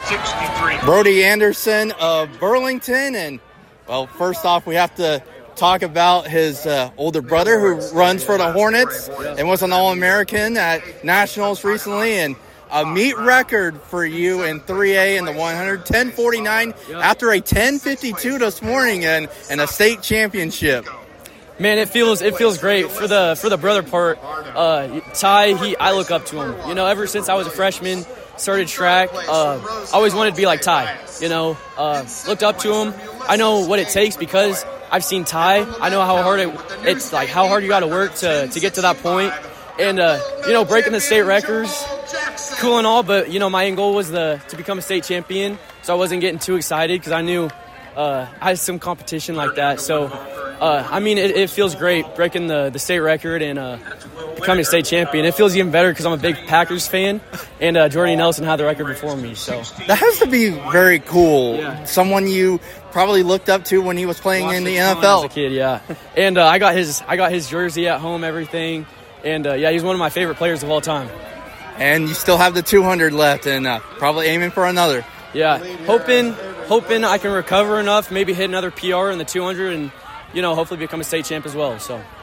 Brody Anderson of Burlington. And, well, first off, we have to talk about his older brother who runs for the Hornets and was an All-American at Nationals recently. And a meet record for you in 3A in the 100, 10:49 after a 10:52 this morning and a state championship. Man, it feels great for the brother part. Ty, I look up to him. You know, ever since I was a freshman, started track, I always wanted to be like Ty. You know, looked up to him. I know what it takes because I've seen Ty. I know how hard it's like how hard you got to work to get to that point. And you know, breaking the state records, cool and all. But you know, my end goal was to become a state champion. So I wasn't getting too excited because I knew I had some competition like that. So. I mean, it feels great breaking the state record and becoming a state champion. It feels even better because I'm a big Packers fan, and Jordy Nelson had the record before me. So that has to be very cool. Yeah. Someone you probably looked up to when he was playing in the NFL as a kid. Yeah, and I got his jersey at home, everything, and yeah, he's one of my favorite players of all time. And you still have the 200 left, and probably aiming for another. Yeah, hoping I can recover enough, maybe hit another PR in the 200, and. You know, hopefully become a state champ as well. So.